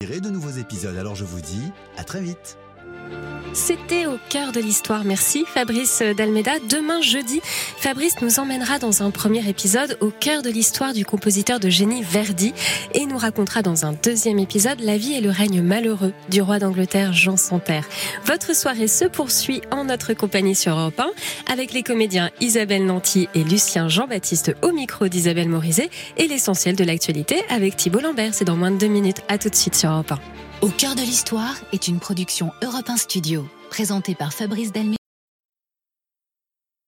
intégrer de nouveaux épisodes. Alors je vous dis à très vite. C'était Au cœur de l'histoire. Merci Fabrice d'Almeida. Demain jeudi, Fabrice nous emmènera dans un premier épisode au cœur de l'histoire du compositeur de génie Verdi et nous racontera dans un deuxième épisode la vie et le règne malheureux du roi d'Angleterre Jean sans Terre. Votre soirée se poursuit en notre compagnie sur Europe 1 avec les comédiens Isabelle Nanty et Lucien Jean-Baptiste au micro d'Isabelle Morizet et l'essentiel de l'actualité avec Thibault Lambert. C'est dans moins de 2 minutes. À tout de suite sur Europe 1. Au cœur de l'histoire est une production Europe 1 Studio, présentée par Fabrice Delmeida.